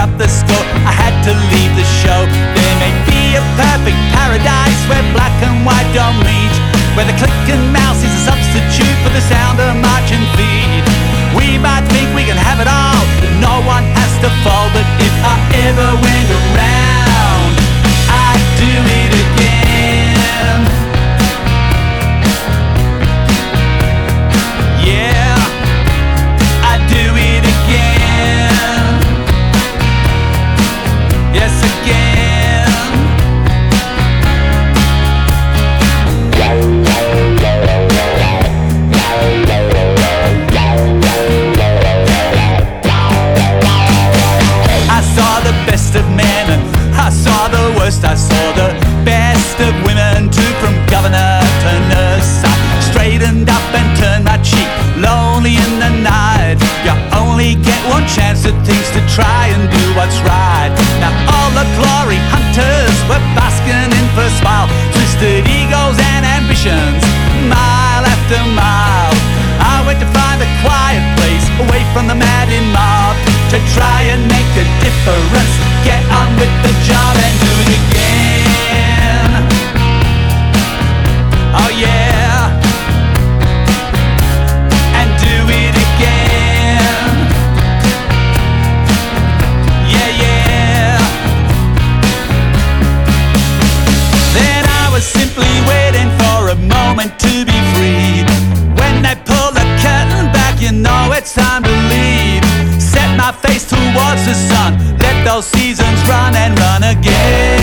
up the score. I had to leave the show. There may be a perfect paradise where black and white don't meet, where the click and mouse is a substitute for the sound of marching feet. We might think we can have it all, but no one has to fall. But if I ever went around, I'd do it again. Yeah, I'd do it again. Yes, again. I saw the best of women too, from governor to nurse. I straightened up and turned my cheek, lonely in the night. You only get one chance at things, to try and do what's right. Now all the glory hunters were basking in for smile, twisted egos and ambitions, mile after mile. I went to find a quiet place, away from the madding mob, to try and make a difference, get on with the job and do it again. Oh yeah, and do it again. Yeah, yeah. Then I was simply waiting for a moment to be free. When they pull the curtain back, you know it's time to leave. Set my face towards the sun, let those seasons run and run again.